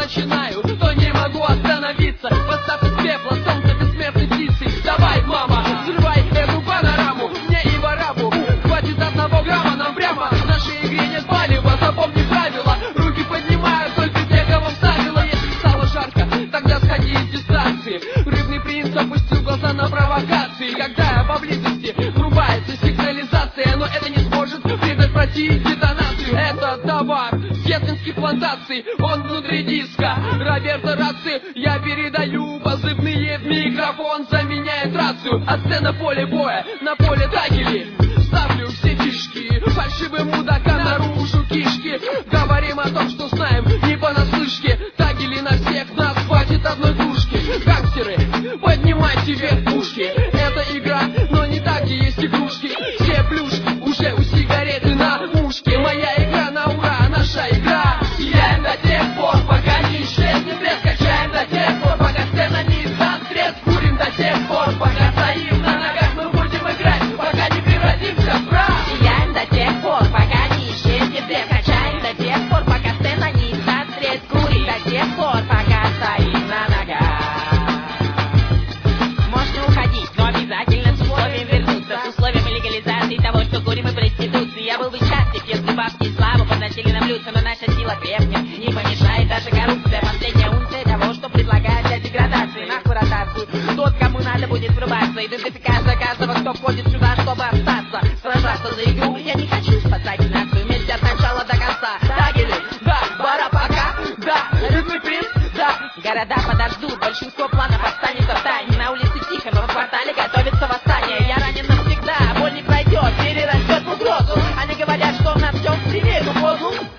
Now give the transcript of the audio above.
начинаю, то не могу остановиться. Восстав из пепла, солнце бессмертной птицы. Давай, мама, взрывай эту панораму, мне и варабу. Хватит одного грамма, нам прямо в нашей игре нет палева. Запомни правила, руки поднимают только те, кого вставило. Если стало жарко, тогда сходи из дистанции. Рыбный принц опустил глаза на провокации. Когда поблизости врубается сигнализация, но это не сможет предотвратить детонацию. Это товар детинских плантаций, он внутри диска Роберто Раци. Я передаю позывные в микрофон, заменяет рацию. А сцена поле боя, на поле тагели. Ставлю все фишки, фальшивым мудакам наружу кишки. Говорим о том, что знаем, не понаслышке. Тагели на всех нас, хватит одной кружки. Гангстеры, поднимайте вверх пушки. Это игра, но не так и есть игрушки. Все плюшки уже у сигареты на мушке. Моя игра на ура, наша игра. Сияем до тех пор, пока не исчезнет лес. Качаем до тех пор, пока сцена не издаст стресс. Курим до тех пор, пока стоим на ногах. Мы будем играть, пока не превратимся в прах. Сияем до тех пор, пока не исчезнет лес. Качаем до тех пор, пока сцена не издаст стресс. Курим до тех пор, пока стоим на ногах. Можно уходить, но обязательно с условием вернуться. С условием легализации того, что курим и проституции. Я был бы счастлив, если бабки и славу подносили нам блюдца, но наша сила крепнет. Не помешает даже коррупция. Последняя унция того, что предлагает для деградации. Нахуй ротацию. Тот, кому надо будет врубаться. Идентификация каждого, кто входит сюда, чтобы остаться. Сражаться за игру. Я не хочу спасать нацию вместе от начала до конца. Тагели, да, бара пока, да, рыбный принц, да. Города подождут, большинство планов останется в тайне. На улице тихо, но в квартале готовится восстание. Я ранен навсегда, боль не пройдет, перерастет в угрозу. Они говорят, что у нас все в примеру позу.